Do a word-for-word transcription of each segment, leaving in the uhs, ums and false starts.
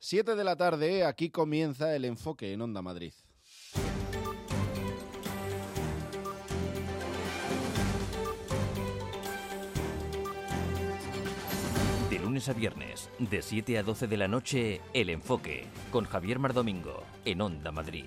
Siete de la tarde, aquí comienza el enfoque en Onda Madrid. De lunes a viernes, de siete a doce de la noche, El Enfoque, con Javier Mardomingo, en Onda Madrid.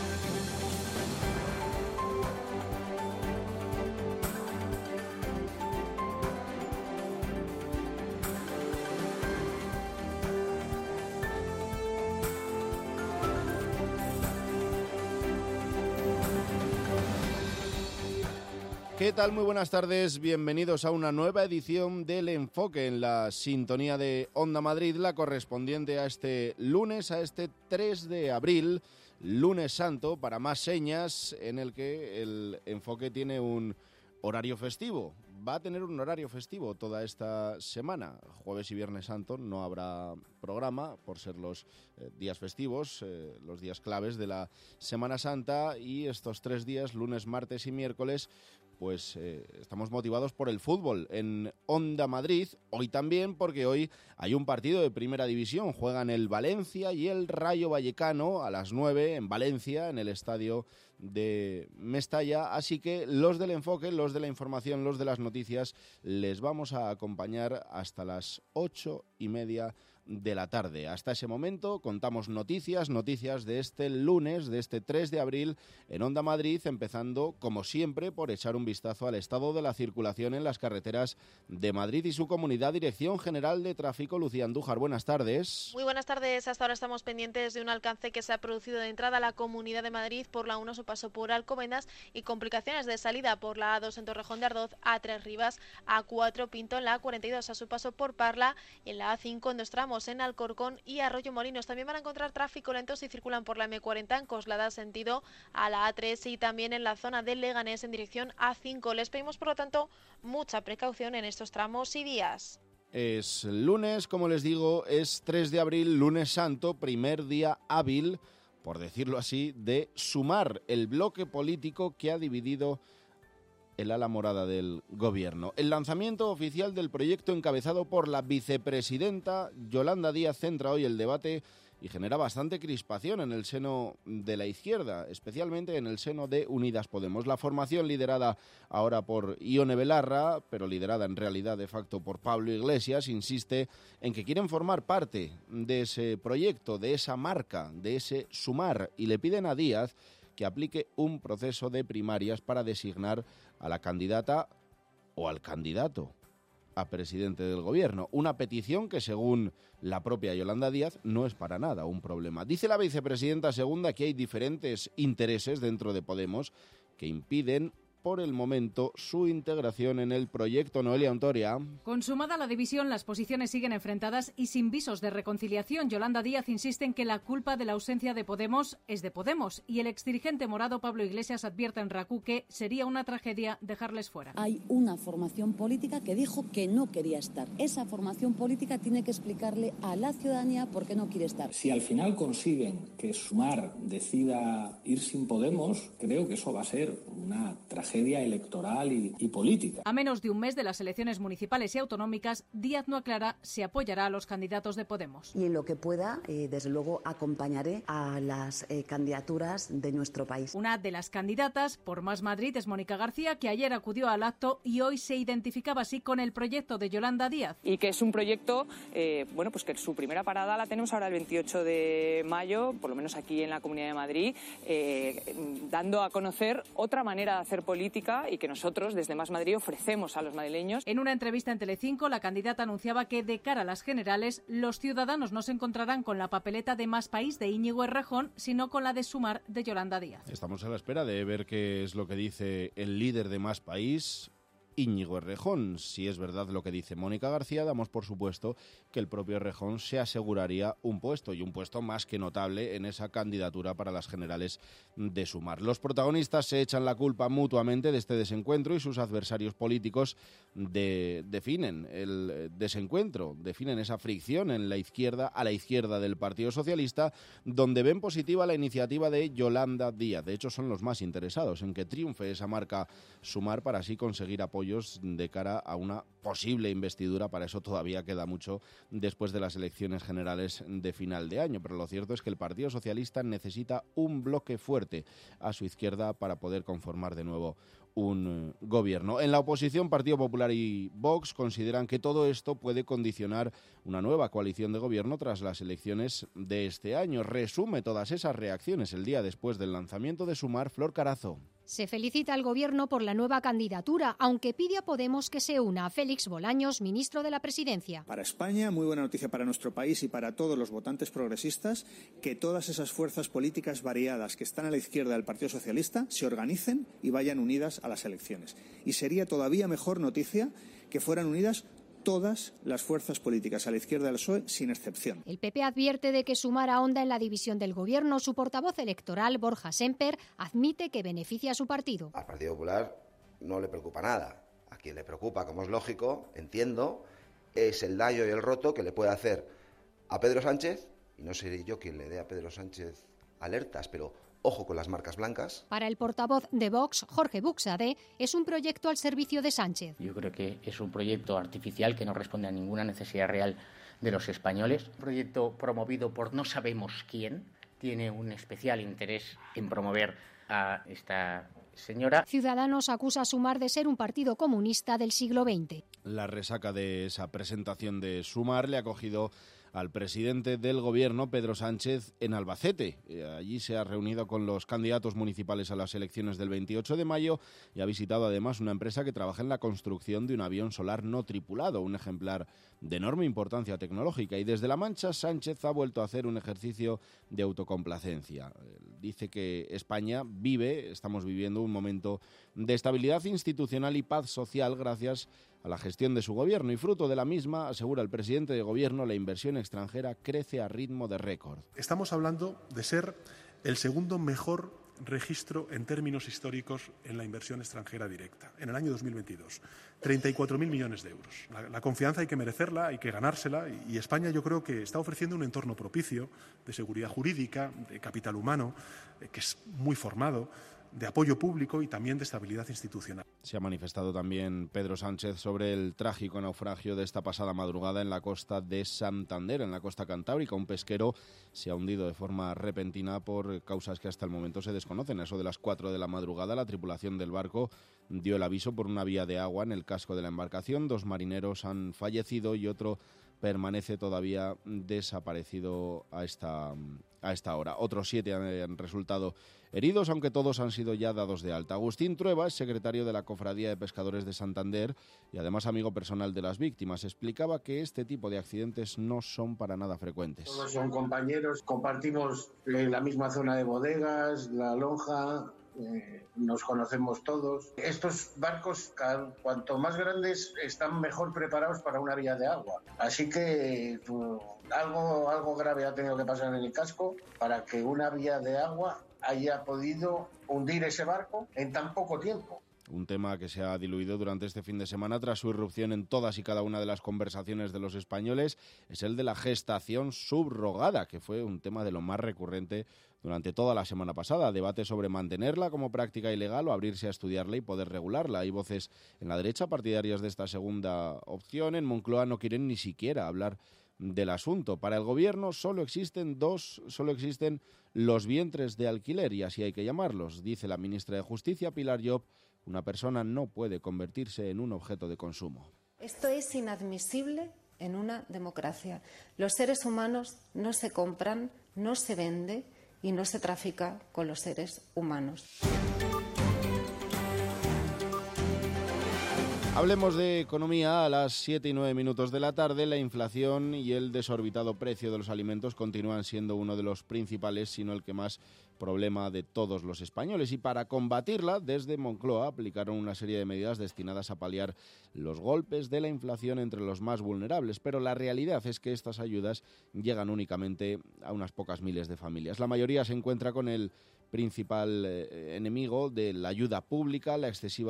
¿Qué tal? Muy buenas tardes, bienvenidos a una nueva edición del Enfoque en la sintonía de Onda Madrid, la correspondiente a este lunes, a este tres de abril, lunes santo, para más señas, en el que el Enfoque tiene un horario festivo. Va a tener un horario festivo toda esta semana. Jueves y Viernes Santo no habrá programa por ser los eh, días festivos, eh, los días claves de la Semana Santa, y estos tres días, lunes, martes y miércoles, pues eh, estamos motivados por el fútbol en Onda Madrid. Hoy también, porque hoy hay un partido de Primera División. Juegan el Valencia y el Rayo Vallecano a las nueve en Valencia, en el estadio de Mestalla. Así que los del enfoque, los de la información, los de las noticias, les vamos a acompañar hasta las ocho y media de la tarde. Hasta ese momento contamos noticias, noticias de este lunes, de este tres de abril en Onda Madrid, empezando, como siempre, por echar un vistazo al estado de la circulación en las carreteras de Madrid y su comunidad. Dirección General de Tráfico, Lucía Andújar, buenas tardes. Muy buenas tardes. Hasta ahora estamos pendientes de un alcance que se ha producido de entrada a la Comunidad de Madrid por la uno, su paso por Alcobendas, y complicaciones de salida por la A dos en Torrejón de Ardoz, A tres Rivas, A cuatro Pinto en la A cuarenta y dos a su paso por Parla, en la A cinco en dos tramos en Alcorcón y Arroyo Molinos. También van a encontrar tráfico lento si circulan por la eme cuarenta en Coslada sentido a la A tres y también en la zona de Leganés en dirección A cinco. Les pedimos, por lo tanto, mucha precaución en estos tramos y días. Es lunes, como les digo, es tres de abril, lunes santo, primer día hábil, por decirlo así, de Sumar, el bloque político que ha dividido el ala morada del gobierno. El lanzamiento oficial del proyecto encabezado por la vicepresidenta Yolanda Díaz centra hoy el debate y genera bastante crispación en el seno de la izquierda, especialmente en el seno de Unidas Podemos. La formación liderada ahora por Ione Belarra, pero liderada en realidad de facto por Pablo Iglesias, insiste en que quieren formar parte de ese proyecto, de esa marca, de ese Sumar, y le piden a Díaz que aplique un proceso de primarias para designar a la candidata o al candidato a presidente del gobierno. Una petición que, según la propia Yolanda Díaz, no es para nada un problema. Dice la vicepresidenta segunda que hay diferentes intereses dentro de Podemos que impiden por el momento su integración en el proyecto. Noelia Ontoria. Consumada la división, las posiciones siguen enfrentadas y sin visos de reconciliación. Yolanda Díaz insiste en que la culpa de la ausencia de Podemos es de Podemos, y el exdirigente morado Pablo Iglesias advierte en RACU que sería una tragedia dejarles fuera. Hay una formación política que dijo que no quería estar. Esa formación política tiene que explicarle a la ciudadanía por qué no quiere estar. Si al final consiguen que Sumar decida ir sin Podemos, creo que eso va a ser una tragedia electoral y, y política. A menos de un mes de las elecciones municipales y autonómicas, Díaz no aclara si apoyará a los candidatos de Podemos. Y en lo que pueda, eh, desde luego, acompañaré a las eh, candidaturas de nuestro país. Una de las candidatas por Más Madrid es Mónica García, que ayer acudió al acto y hoy se identificaba así con el proyecto de Yolanda Díaz. Y que es un proyecto, eh, bueno, pues que su primera parada la tenemos ahora el veintiocho de mayo, por lo menos aquí en la Comunidad de Madrid, eh, dando a conocer otra manera de hacer política y que nosotros desde Más Madrid ofrecemos a los madrileños. En una entrevista en Telecinco, la candidata anunciaba que de cara a las generales, los ciudadanos no se encontrarán con la papeleta de Más País de Íñigo Errejón, sino con la de Sumar de Yolanda Díaz. Estamos a la espera de ver qué es lo que dice el líder de Más País, Íñigo Errejón. Si es verdad lo que dice Mónica García, damos por supuesto que el propio Errejón se aseguraría un puesto, y un puesto más que notable en esa candidatura para las generales de Sumar. Los protagonistas se echan la culpa mutuamente de este desencuentro y sus adversarios políticos de, definen el desencuentro, definen esa fricción en la izquierda, a la izquierda del Partido Socialista, donde ven positiva la iniciativa de Yolanda Díaz. De hecho, son los más interesados en que triunfe esa marca Sumar para así conseguir apoyo apoyos de cara a una posible investidura. Para eso todavía queda mucho después de las elecciones generales de final de año, pero lo cierto es que el Partido Socialista necesita un bloque fuerte a su izquierda para poder conformar de nuevo un gobierno. En la oposición, Partido Popular y Vox consideran que todo esto puede condicionar una nueva coalición de gobierno tras las elecciones de este año. Resume todas esas reacciones el día después del lanzamiento de Sumar, Flor Carazo. Se felicita al Gobierno por la nueva candidatura, aunque pide a Podemos que se una a Félix Bolaños, ministro de la Presidencia. Para España, muy buena noticia para nuestro país y para todos los votantes progresistas, que todas esas fuerzas políticas variadas que están a la izquierda del Partido Socialista se organicen y vayan unidas a las elecciones. Y sería todavía mejor noticia que fueran unidas todas las fuerzas políticas a la izquierda del P S O E, sin excepción. El P P advierte de que Sumar ahonda en la división del Gobierno. Su portavoz electoral, Borja Semper, admite que beneficia a su partido. Al Partido Popular no le preocupa nada. A quien le preocupa, como es lógico, entiendo, es el daño y el roto que le puede hacer a Pedro Sánchez, y no seré yo quien le dé a Pedro Sánchez alertas, pero ojo con las marcas blancas. Para el portavoz de Vox, Jorge Buxade, es un proyecto al servicio de Sánchez. Yo creo que es un proyecto artificial que no responde a ninguna necesidad real de los españoles. Un proyecto promovido por no sabemos quién. Tiene un especial interés en promover a esta señora. Ciudadanos acusa a Sumar de ser un partido comunista del siglo veinte. La resaca de esa presentación de Sumar le ha cogido al presidente del Gobierno, Pedro Sánchez, en Albacete. Allí se ha reunido con los candidatos municipales a las elecciones del veintiocho de mayo y ha visitado además una empresa que trabaja en la construcción de un avión solar no tripulado, un ejemplar de enorme importancia tecnológica. Y desde La Mancha, Sánchez ha vuelto a hacer un ejercicio de autocomplacencia. Dice que España vive, estamos viviendo un momento de estabilidad institucional y paz social gracias a la gestión de su gobierno, y fruto de la misma, asegura el presidente de gobierno, la inversión extranjera crece a ritmo de récord. Estamos hablando de ser el segundo mejor registro en términos históricos en la inversión extranjera directa, en el año dos mil veintidós. treinta y cuatro mil millones de euros. La, la confianza hay que merecerla, hay que ganársela, y, y España yo creo que está ofreciendo un entorno propicio de seguridad jurídica, de capital humano, eh, que es muy formado, de apoyo público y también de estabilidad institucional. Se ha manifestado también Pedro Sánchez sobre el trágico naufragio de esta pasada madrugada en la costa de Santander, en la costa cantábrica. Un pesquero se ha hundido de forma repentina por causas que hasta el momento se desconocen. A eso de las cuatro de la madrugada, la tripulación del barco dio el aviso por una vía de agua en el casco de la embarcación. Dos marineros han fallecido y otro permanece todavía desaparecido a esta, a esta hora. Otros siete han resultado heridos, aunque todos han sido ya dados de alta. Agustín Trueba es secretario de la Cofradía de Pescadores de Santander y además amigo personal de las víctimas. Explicaba que este tipo de accidentes no son para nada frecuentes. Todos son compañeros, compartimos la misma zona de bodegas, la lonja. Eh, nos conocemos todos. Estos barcos, cuanto más grandes, están mejor preparados para una vía de agua. Así que pues, algo, algo grave ha tenido que pasar en el casco para que una vía de agua haya podido hundir ese barco en tan poco tiempo. Un tema que se ha diluido durante este fin de semana tras su irrupción en todas y cada una de las conversaciones de los españoles es el de la gestación subrogada, que fue un tema de lo más recurrente durante toda la semana pasada. Debate sobre mantenerla como práctica ilegal o abrirse a estudiarla y poder regularla. Hay voces en la derecha partidarias de esta segunda opción. En Moncloa no quieren ni siquiera hablar del asunto. Para el gobierno solo existen dos, solo existen los vientres de alquiler, y así hay que llamarlos. Dice la ministra de Justicia, Pilar Llop, una persona no puede convertirse en un objeto de consumo. Esto es inadmisible en una democracia. Los seres humanos no se compran, no se vende y no se trafica con los seres humanos. Hablemos de economía a las siete y nueve minutos de la tarde. La inflación y el desorbitado precio de los alimentos continúan siendo uno de los principales, si no el que más, problema de todos los españoles. Y para combatirla, desde Moncloa aplicaron una serie de medidas destinadas a paliar los golpes de la inflación entre los más vulnerables. Pero la realidad es que estas ayudas llegan únicamente a unas pocas miles de familias. La mayoría se encuentra con el principal eh, enemigo de la ayuda pública, la excesiva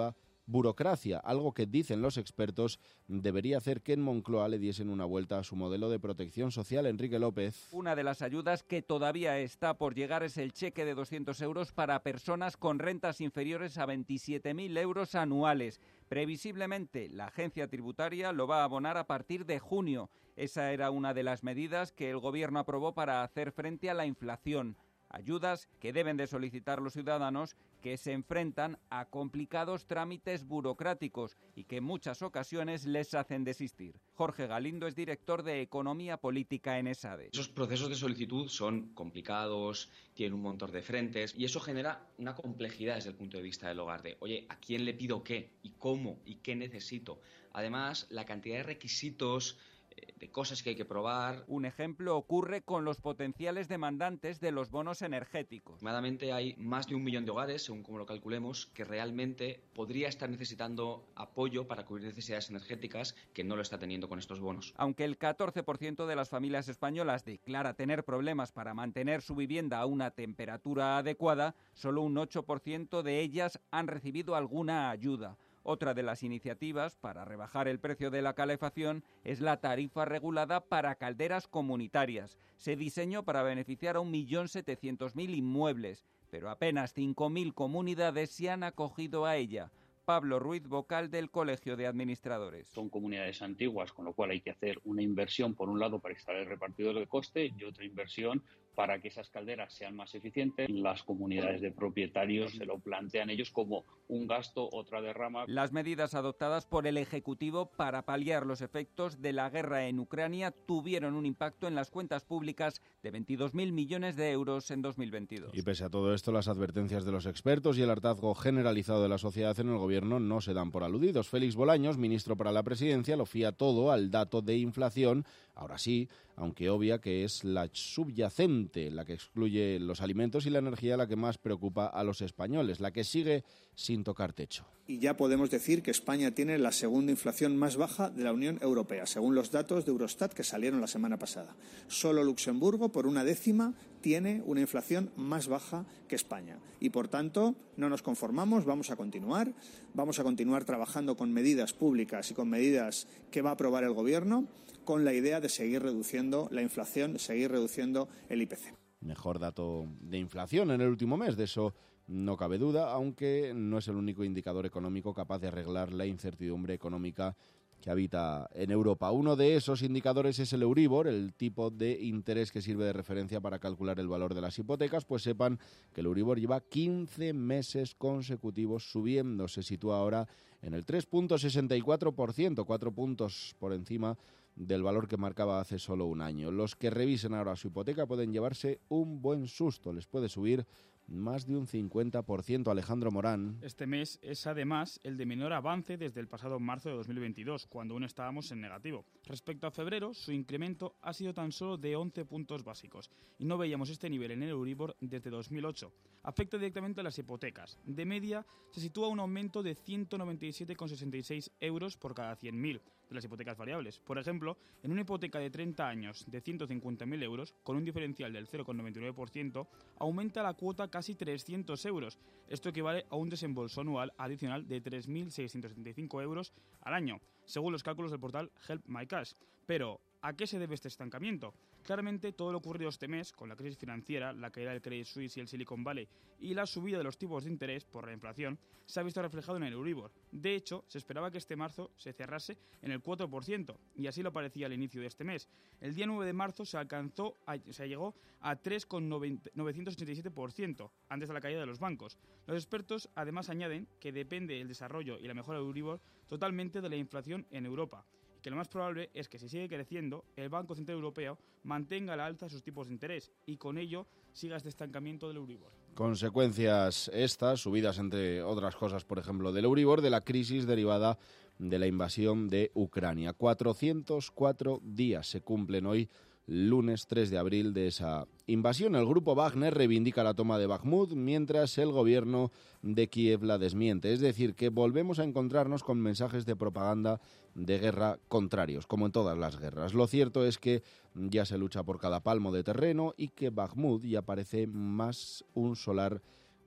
burocracia, algo que, dicen los expertos, debería hacer que en Moncloa le diesen una vuelta a su modelo de protección social. Enrique López. Una de las ayudas que todavía está por llegar es el cheque de doscientos euros para personas con rentas inferiores a veintisiete mil euros anuales. Previsiblemente, la agencia tributaria lo va a abonar a partir de junio. Esa era una de las medidas que el Gobierno aprobó para hacer frente a la inflación. Ayudas que deben de solicitar los ciudadanos que se enfrentan a complicados trámites burocráticos y que en muchas ocasiones les hacen desistir. Jorge Galindo es director de Economía Política en ESADE. Esos procesos de solicitud son complicados, tienen un montón de frentes y eso genera una complejidad desde el punto de vista del hogar de, oye, ¿a quién le pido qué? ¿Y cómo? ¿Y qué necesito? Además, la cantidad de requisitos, de cosas que hay que probar. Un ejemplo ocurre con los potenciales demandantes de los bonos energéticos. Aproximadamente hay más de un millón de hogares, según como lo calculemos, que realmente podría estar necesitando apoyo para cubrir necesidades energéticas que no lo está teniendo con estos bonos. Aunque el catorce por ciento de las familias españolas declara tener problemas para mantener su vivienda a una temperatura adecuada, solo un ocho por ciento de ellas han recibido alguna ayuda. Otra de las iniciativas para rebajar el precio de la calefacción es la tarifa regulada para calderas comunitarias. Se diseñó para beneficiar a un millón setecientos mil inmuebles, pero apenas cinco mil comunidades se han acogido a ella. Pablo Ruiz, vocal del Colegio de Administradores. Son comunidades antiguas, con lo cual hay que hacer una inversión, por un lado, para instalar el repartidor de coste y otra inversión para que esas calderas sean más eficientes. Las comunidades de propietarios se lo plantean ellos como un gasto, otra derrama. Las medidas adoptadas por el Ejecutivo para paliar los efectos de la guerra en Ucrania tuvieron un impacto en las cuentas públicas de veintidós mil millones de euros en dos mil veintidós. Y pese a todo esto, las advertencias de los expertos y el hartazgo generalizado de la sociedad en el gobierno no se dan por aludidos. Félix Bolaños, ministro para la presidencia, lo fía todo al dato de inflación, ahora sí, aunque obvia que es la subyacente, la que excluye los alimentos y la energía, la que más preocupa a los españoles, la que sigue sin tocar techo. Y ya podemos decir que España tiene la segunda inflación más baja de la Unión Europea, según los datos de Eurostat que salieron la semana pasada. Solo Luxemburgo, por una décima, tiene una inflación más baja que España. Y, por tanto, no nos conformamos, vamos a continuar. Vamos a continuar trabajando con medidas públicas y con medidas que va a aprobar el Gobierno, con la idea de seguir reduciendo la inflación, seguir reduciendo el I P C. Mejor dato de inflación en el último mes, de eso no cabe duda, aunque no es el único indicador económico capaz de arreglar la incertidumbre económica que habita en Europa. Uno de esos indicadores es el Euribor, el tipo de interés que sirve de referencia para calcular el valor de las hipotecas. Pues sepan que el Euribor lleva quince meses consecutivos subiendo. Se sitúa ahora en el tres coma sesenta y cuatro por ciento, cuatro puntos por encima del valor que marcaba hace solo un año. Los que revisen ahora su hipoteca pueden llevarse un buen susto. Les puede subir más de un cincuenta por ciento. Alejandro Morán. Este mes es además el de menor avance desde el pasado marzo de dos mil veintidós, cuando aún estábamos en negativo. Respecto a febrero, su incremento ha sido tan solo de once puntos básicos y no veíamos este nivel en el Euribor desde dos mil ocho. Afecta directamente a las hipotecas. De media se sitúa un aumento de ciento noventa y siete coma sesenta y seis euros por cada cien mil de las hipotecas variables. Por ejemplo, en una hipoteca de treinta años de ciento cincuenta mil euros, con un diferencial del cero coma noventa y nueve por ciento, aumenta la cuota casi trescientos euros. Esto equivale a un desembolso anual adicional de tres mil seiscientos setenta y cinco euros al año, según los cálculos del portal Help My Cash. Pero, ¿a qué se debe este estancamiento? Claramente, todo lo ocurrido este mes, con la crisis financiera, la caída del Credit Suisse y el Silicon Valley y la subida de los tipos de interés por la inflación, se ha visto reflejado en el Euribor. De hecho, se esperaba que este marzo se cerrase en el cuatro por ciento, y así lo parecía al inicio de este mes. El día nueve de marzo se alcanzó, a, se llegó a tres coma novecientos ochenta y siete por ciento, antes de la caída de los bancos. Los expertos además añaden que depende el desarrollo y la mejora del Euribor totalmente de la inflación en Europa, que lo más probable es que si sigue creciendo, el Banco Central Europeo mantenga a la alza sus tipos de interés y con ello siga este estancamiento del Euribor. Consecuencias estas, subidas entre otras cosas, por ejemplo, del Euribor, de la crisis derivada de la invasión de Ucrania. cuatrocientos cuatro días se cumplen hoy, lunes tres de abril, de esa invasión. El grupo Wagner reivindica la toma de Bakhmut, mientras el gobierno de Kiev la desmiente. Es decir, que volvemos a encontrarnos con mensajes de propaganda de guerra contrarios, como en todas las guerras. Lo cierto es que ya se lucha por cada palmo de terreno y que Bakhmut ya parece más un solar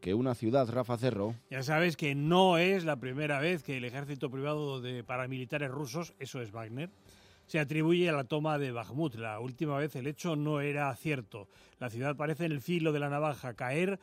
que una ciudad, Rafa Cerro. Ya sabes que no es la primera vez que el ejército privado de paramilitares rusos, eso es Wagner, se atribuye a la toma de Bakhmut. La última vez el hecho no era cierto. La ciudad parece en el filo de la navaja, caer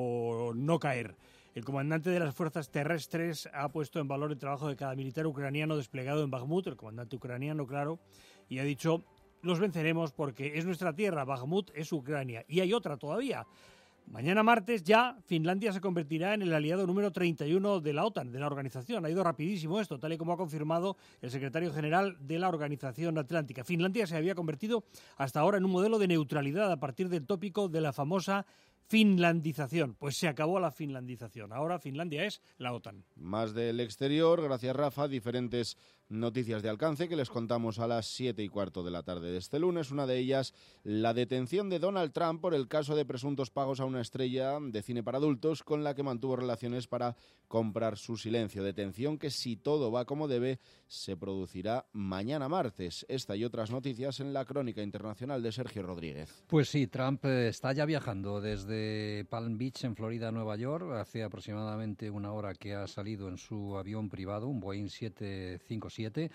o no caer. El comandante de las fuerzas terrestres ha puesto en valor el trabajo de cada militar ucraniano desplegado en Bakhmut, el comandante ucraniano, claro, y ha dicho: los venceremos porque es nuestra tierra, Bakhmut es Ucrania. Y hay otra todavía. Mañana martes ya Finlandia se convertirá en el aliado número treinta y uno de la OTAN, de la organización. Ha ido rapidísimo esto, tal y como ha confirmado el secretario general de la Organización Atlántica. Finlandia se había convertido hasta ahora en un modelo de neutralidad a partir del tópico de la famosa finlandización. Pues se acabó la finlandización. Ahora Finlandia es la OTAN. Más del exterior, gracias Rafa, diferentes noticias de alcance que les contamos a las siete y cuarto de la tarde de este lunes. Una de ellas, la detención de Donald Trump por el caso de presuntos pagos a una estrella de cine para adultos con la que mantuvo relaciones para comprar su silencio. Detención que, si todo va como debe, se producirá mañana martes. Esta y otras noticias en la crónica internacional de Sergio Rodríguez. Pues sí, Trump está ya viajando desde Palm Beach, en Florida, a Nueva York. Hace aproximadamente una hora que ha salido en su avión privado, un Boeing siete cinco siete,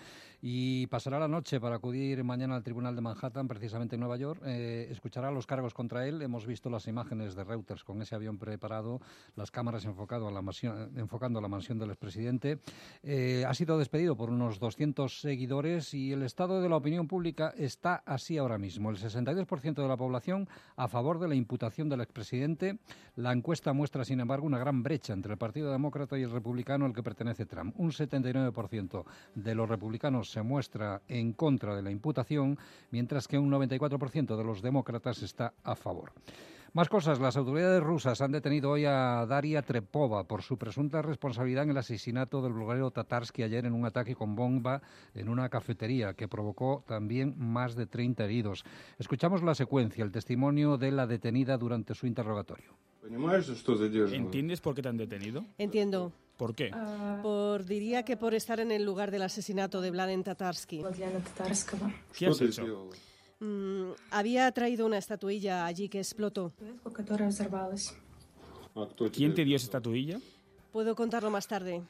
y pasará la noche para acudir mañana al Tribunal de Manhattan, precisamente en Nueva York. Eh, escuchará los cargos contra él. Hemos visto las imágenes de Reuters con ese avión preparado, las cámaras enfocado a la mansión, enfocando a la mansión del expresidente. Eh, ha sido despedido por unos doscientos seguidores y el estado de la opinión pública está así ahora mismo. El sesenta y dos por ciento de la población a favor de la imputación del expresidente. La encuesta muestra, sin embargo, una gran brecha entre el Partido Demócrata y el Republicano al que pertenece Trump. Un setenta y nueve por ciento de los republicanos se muestra en contra de la imputación, mientras que un noventa y cuatro por ciento de los demócratas está a favor. Más cosas. Las autoridades rusas han detenido hoy a Daria Trepova por su presunta responsabilidad en el asesinato del bloguero Tatarsky ayer en un ataque con bomba en una cafetería que provocó también más de treinta heridos. Escuchamos la secuencia, el testimonio de la detenida durante su interrogatorio. ¿Entiendes por qué te han detenido? Entiendo. ¿Por qué? Por, diría que por estar en el lugar del asesinato de Mladen Tatarsky. ¿Qué has hecho? Mm, había traído una estatuilla allí que explotó. ¿Quién te dio esa estatuilla? Puedo contarlo más tarde.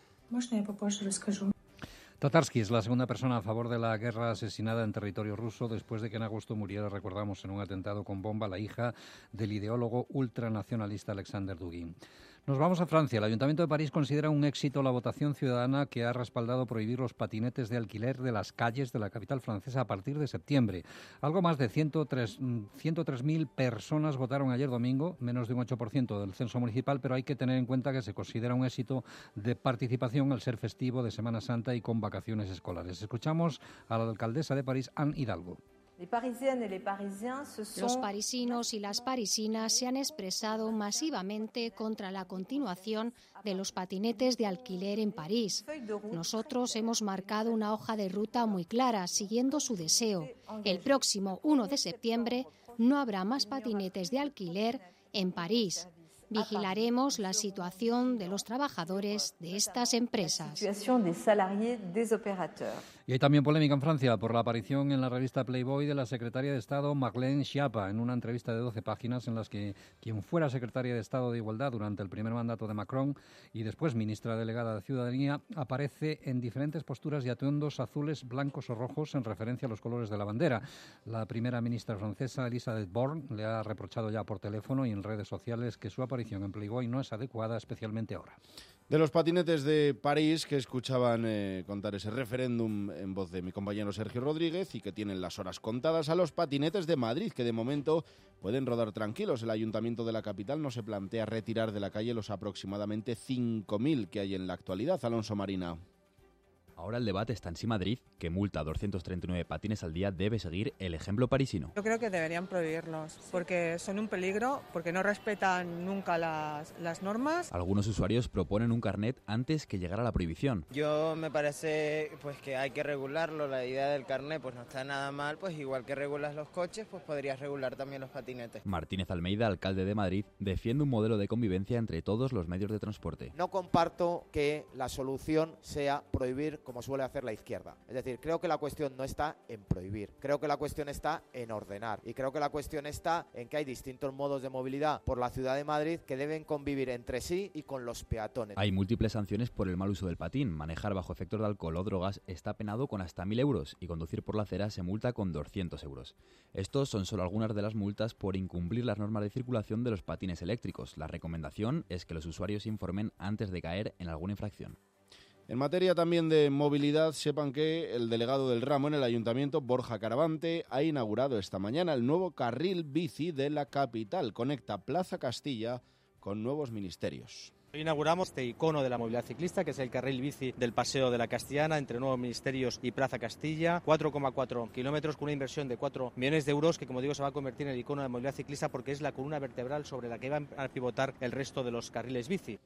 Tatarsky es la segunda persona a favor de la guerra asesinada en territorio ruso después de que en agosto muriera, recordamos, en un atentado con bomba la hija del ideólogo ultranacionalista Alexander Dugin. Nos vamos a Francia. El Ayuntamiento de París considera un éxito la votación ciudadana que ha respaldado prohibir los patinetes de alquiler de las calles de la capital francesa a partir de septiembre. Algo más de ciento tres mil personas votaron ayer domingo, menos de un ocho por ciento del censo municipal, pero hay que tener en cuenta que se considera un éxito de participación al ser festivo de Semana Santa y con vacaciones escolares. Escuchamos a la alcaldesa de París, Anne Hidalgo. Los parisinos y las parisinas se han expresado masivamente contra la continuación de los patinetes de alquiler en París. Nosotros hemos marcado una hoja de ruta muy clara, siguiendo su deseo. El próximo uno de septiembre no habrá más patinetes de alquiler en París. Vigilaremos la situación de los trabajadores de estas empresas. Y hay también polémica en Francia por la aparición en la revista Playboy de la secretaria de Estado Marlène Schiappa en una entrevista de doce páginas en las que quien fuera secretaria de Estado de Igualdad durante el primer mandato de Macron y después ministra delegada de Ciudadanía aparece en diferentes posturas y atuendos azules, blancos o rojos en referencia a los colores de la bandera. La primera ministra francesa, Elisabeth Borne, le ha reprochado ya por teléfono y en redes sociales que su aparición en Playboy no es adecuada, especialmente ahora. De los patinetes de París, que escuchaban eh, contar ese referéndum en voz de mi compañero Sergio Rodríguez y que tienen las horas contadas, a los patinetes de Madrid, que de momento pueden rodar tranquilos. El Ayuntamiento de la capital no se plantea retirar de la calle los aproximadamente cinco mil que hay en la actualidad. Alonso Marina. Ahora el debate está en si Madrid, que multa a doscientos treinta y nueve patines al día, debe seguir el ejemplo parisino. Yo creo que deberían prohibirlos, porque son un peligro, porque no respetan nunca las, las normas. Algunos usuarios proponen un carnet antes que llegar a la prohibición. Yo me parece pues que hay que regularlo, la idea del carnet pues no está nada mal, pues igual que regulas los coches, pues podrías regular también los patinetes. Martínez Almeida, alcalde de Madrid, defiende un modelo de convivencia entre todos los medios de transporte. No comparto que la solución sea prohibir como suele hacer la izquierda. Es decir, creo que la cuestión no está en prohibir, creo que la cuestión está en ordenar y creo que la cuestión está en que hay distintos modos de movilidad por la ciudad de Madrid que deben convivir entre sí y con los peatones. Hay múltiples sanciones por el mal uso del patín. Manejar bajo efectos de alcohol o drogas está penado con hasta mil euros y conducir por la acera se multa con doscientos euros. Estos son solo algunas de las multas por incumplir las normas de circulación de los patines eléctricos. La recomendación es que los usuarios se informen antes de caer en alguna infracción. En materia también de movilidad, sepan que el delegado del ramo en el Ayuntamiento, Borja Caravante, ha inaugurado esta mañana el nuevo carril bici de la capital. Conecta Plaza Castilla con nuevos ministerios. Inauguramos este icono de la movilidad ciclista, que es el carril bici del Paseo de la Castellana entre Nuevos Ministerios y Plaza Castilla, cuatro coma cuatro kilómetros con una inversión de cuatro millones de euros que, como digo, se va a convertir en el icono de movilidad ciclista porque es la columna vertebral sobre la que van a pivotar el resto de los carriles bici.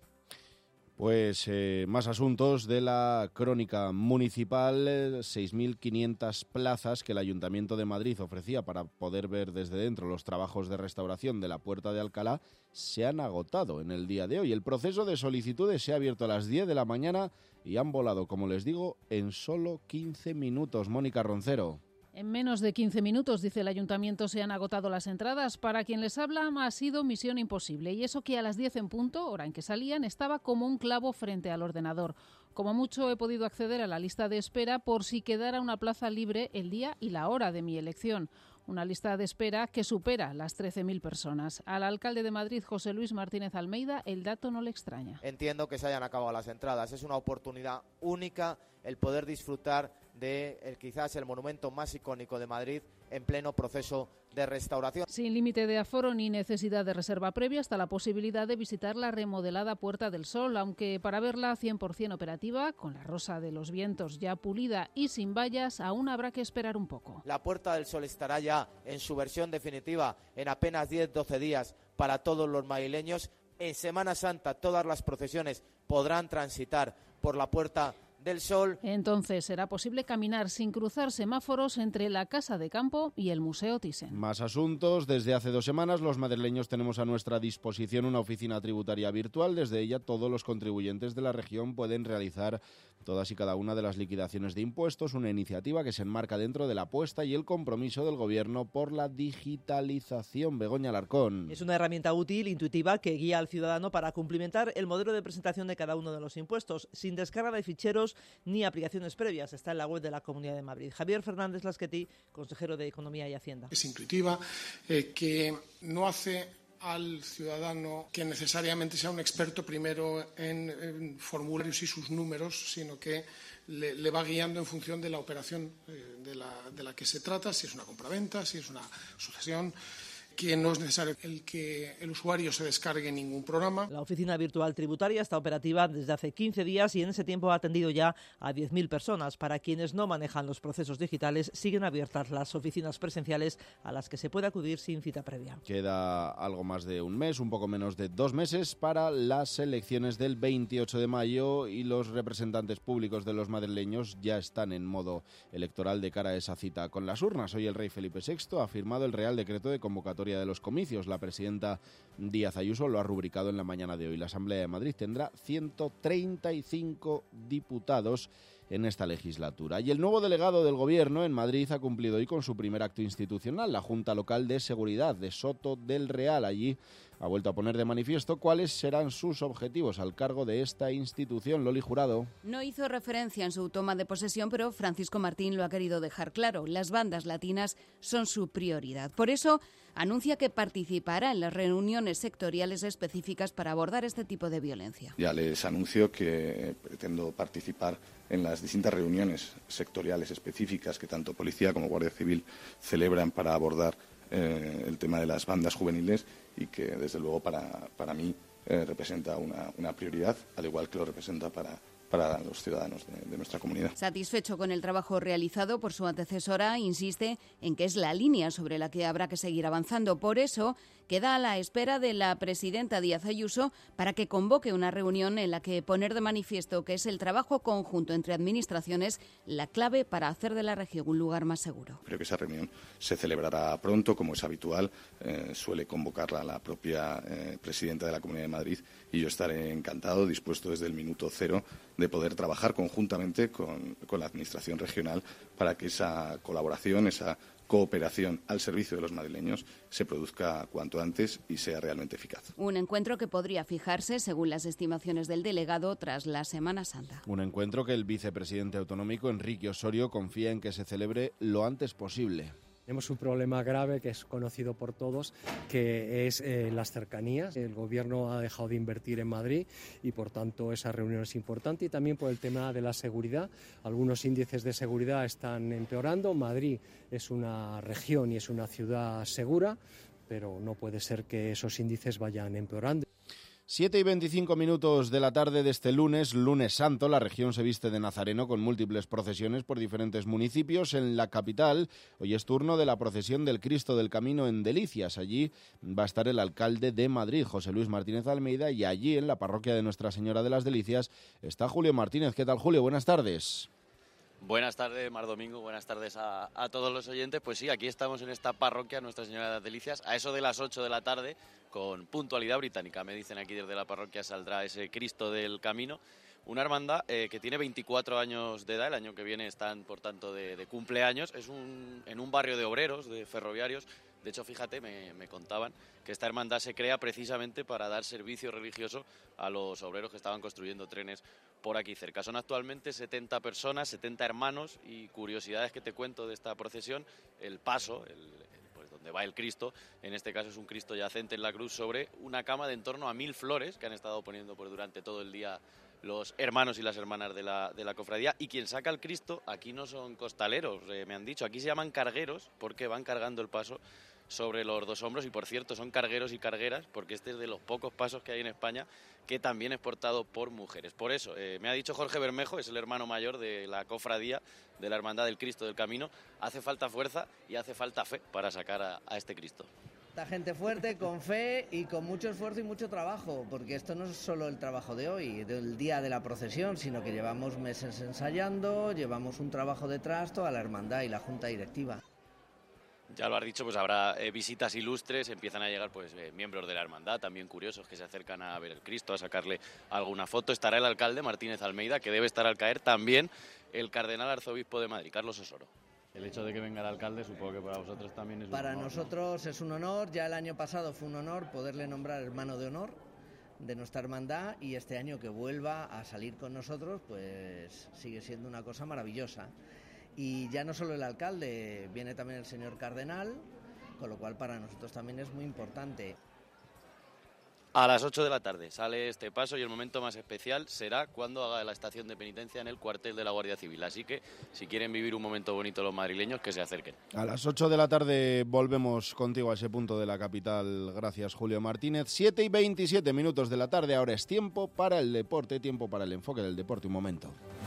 Pues eh, más asuntos de la crónica municipal. seis mil quinientas plazas que el Ayuntamiento de Madrid ofrecía para poder ver desde dentro los trabajos de restauración de la Puerta de Alcalá se han agotado en el día de hoy. El proceso de solicitudes se ha abierto a las diez de la mañana y han volado, como les digo, en solo quince minutos. Mónica Roncero. En menos de quince minutos, dice el Ayuntamiento, se han agotado las entradas. Para quien les habla ha sido misión imposible. Y eso que a las diez en punto, hora en que salían, estaba como un clavo frente al ordenador. Como mucho he podido acceder a la lista de espera por si quedara una plaza libre el día y la hora de mi elección. Una lista de espera que supera las trece mil personas. Al alcalde de Madrid, José Luis Martínez Almeida, el dato no le extraña. Entiendo que se hayan acabado las entradas. Es una oportunidad única el poder disfrutar de el, quizás el monumento más icónico de Madrid en pleno proceso de restauración. Sin límite de aforo ni necesidad de reserva previa, hasta la posibilidad de visitar la remodelada Puerta del Sol, aunque para verla cien por ciento operativa, con la rosa de los vientos ya pulida y sin vallas, aún habrá que esperar un poco. La Puerta del Sol estará ya en su versión definitiva en apenas diez a doce días para todos los madrileños. En Semana Santa todas las procesiones podrán transitar por la Puerta del Sol. Entonces será posible caminar sin cruzar semáforos entre la Casa de Campo y el Museo Thyssen. Más asuntos. Desde hace dos semanas los madrileños tenemos a nuestra disposición una oficina tributaria virtual. Desde ella todos los contribuyentes de la región pueden realizar todas y cada una de las liquidaciones de impuestos, una iniciativa que se enmarca dentro de la apuesta y el compromiso del Gobierno por la digitalización. Begoña Alarcón. Es una herramienta útil, intuitiva, que guía al ciudadano para cumplimentar el modelo de presentación de cada uno de los impuestos, sin descarga de ficheros ni aplicaciones previas. Está en la web de la Comunidad de Madrid. Javier Fernández Lasquetí, consejero de Economía y Hacienda. Es intuitiva, eh, que no hace al ciudadano que necesariamente sea un experto primero en, en formularios y sus números, sino que le, le va guiando en función de la operación eh, de, la, de la que se trata, si es una compraventa, si es una sucesión, que no es necesario el que el usuario se descargue ningún programa. La oficina virtual tributaria está operativa desde hace quince días y en ese tiempo ha atendido ya a diez mil personas. Para quienes no manejan los procesos digitales, siguen abiertas las oficinas presenciales a las que se puede acudir sin cita previa. Queda algo más de un mes, un poco menos de dos meses para las elecciones del veintiocho de mayo y los representantes públicos de los madrileños ya están en modo electoral de cara a esa cita con las urnas. Hoy el rey Felipe sexto ha firmado el Real Decreto de convocatoria de los comicios. La presidenta Díaz Ayuso lo ha rubricado en la mañana de hoy. La Asamblea de Madrid tendrá ciento treinta y cinco diputados en esta legislatura. Y el nuevo delegado del Gobierno en Madrid ha cumplido hoy con su primer acto institucional, la Junta Local de Seguridad de Soto del Real. Allí ha vuelto a poner de manifiesto cuáles serán sus objetivos al cargo de esta institución. Loli Jurado. No hizo referencia en su toma de posesión, pero Francisco Martín lo ha querido dejar claro. Las bandas latinas son su prioridad. Por eso anuncia que participará en las reuniones sectoriales específicas para abordar este tipo de violencia. Ya les anuncio que pretendo participar en las distintas reuniones sectoriales específicas que tanto Policía como Guardia Civil celebran para abordar eh, el tema de las bandas juveniles y que, desde luego, para, para mí eh, representa una, una prioridad, al igual que lo representa para para los ciudadanos de, de nuestra comunidad. Satisfecho con el trabajo realizado por su antecesora, insiste en que es la línea sobre la que habrá que seguir avanzando. Por eso, queda a la espera de la presidenta Díaz Ayuso para que convoque una reunión en la que poner de manifiesto que es el trabajo conjunto entre administraciones la clave para hacer de la región un lugar más seguro. Creo que esa reunión se celebrará pronto, como es habitual. Eh, suele convocarla la propia eh, presidenta de la Comunidad de Madrid y yo estaré encantado, dispuesto desde el minuto cero de de poder trabajar conjuntamente con, con la Administración regional para que esa colaboración, esa cooperación al servicio de los madrileños se produzca cuanto antes y sea realmente eficaz. Un encuentro que podría fijarse, según las estimaciones del delegado, tras la Semana Santa. Un encuentro que el vicepresidente autonómico, Enrique Osorio, confía en que se celebre lo antes posible. Tenemos un problema grave que es conocido por todos, que es eh, las cercanías. El Gobierno ha dejado de invertir en Madrid y, por tanto, esa reunión es importante. Y también por el tema de la seguridad. Algunos índices de seguridad están empeorando. Madrid es una región y es una ciudad segura, pero no puede ser que esos índices vayan empeorando. siete y veinticinco minutos de la tarde de este lunes, lunes santo, la región se viste de nazareno con múltiples procesiones por diferentes municipios. En la capital, hoy es turno de la procesión del Cristo del Camino en Delicias. Allí va a estar el alcalde de Madrid, José Luis Martínez Almeida, y allí en la parroquia de Nuestra Señora de las Delicias está Julio Martínez. ¿Qué tal, Julio? Buenas tardes. Buenas tardes, Mar Domingo, buenas tardes a, a todos los oyentes. Pues sí, aquí estamos en esta parroquia Nuestra Señora de las Delicias, a eso de las ocho de la tarde, con puntualidad británica. Me dicen aquí desde la parroquia saldrá ese Cristo del Camino, una hermandad eh, que tiene veinticuatro años de edad, el año que viene están, por tanto, de, de cumpleaños. Es un, en un barrio de obreros, de ferroviarios. De hecho, fíjate, me, me contaban que esta hermandad se crea precisamente para dar servicio religioso a los obreros que estaban construyendo trenes por aquí cerca. Son actualmente setenta personas, setenta hermanos, y curiosidades que te cuento de esta procesión: el paso, el, el, pues donde va el Cristo, en este caso es un Cristo yacente en la cruz sobre una cama de en torno a mil flores que han estado poniendo pues, durante todo el día los hermanos y las hermanas de la, de la cofradía. Y quien saca el Cristo aquí no son costaleros, eh, me han dicho, aquí se llaman cargueros porque van cargando el paso sobre los dos hombros. Y por cierto, son cargueros y cargueras porque este es de los pocos pasos que hay en España que también es portado por mujeres. Por eso, eh, me ha dicho Jorge Bermejo, es el hermano mayor de la cofradía de la Hermandad del Cristo del Camino, hace falta fuerza y hace falta fe para sacar a, a este Cristo. La gente fuerte, con fe y con mucho esfuerzo y mucho trabajo, porque esto no es solo el trabajo de hoy, del día de la procesión, sino que llevamos meses ensayando, llevamos un trabajo detrás, toda la hermandad y la junta directiva. Ya lo has dicho, pues habrá eh, visitas ilustres, empiezan a llegar pues eh, miembros de la hermandad, también curiosos que se acercan a ver el Cristo, a sacarle alguna foto. Estará el alcalde Martínez Almeida, que debe estar al caer, también el cardenal arzobispo de Madrid, Carlos Osoro. El hecho de que venga el alcalde supongo que para vosotros también es un Para honor, nosotros ¿no? Es un honor, ya el año pasado fue un honor poderle nombrar hermano de honor de nuestra hermandad, y este año que vuelva a salir con nosotros pues sigue siendo una cosa maravillosa. Y ya no solo el alcalde, viene también el señor cardenal, con lo cual para nosotros también es muy importante. A las ocho de la tarde sale este paso y el momento más especial será cuando haga la estación de penitencia en el cuartel de la Guardia Civil. Así que si quieren vivir un momento bonito los madrileños, que se acerquen. A las ocho de la tarde volvemos contigo a ese punto de la capital. Gracias, Julio Martínez. siete y veintisiete minutos de la tarde, ahora es tiempo para el deporte, tiempo para el enfoque del deporte. Un momento.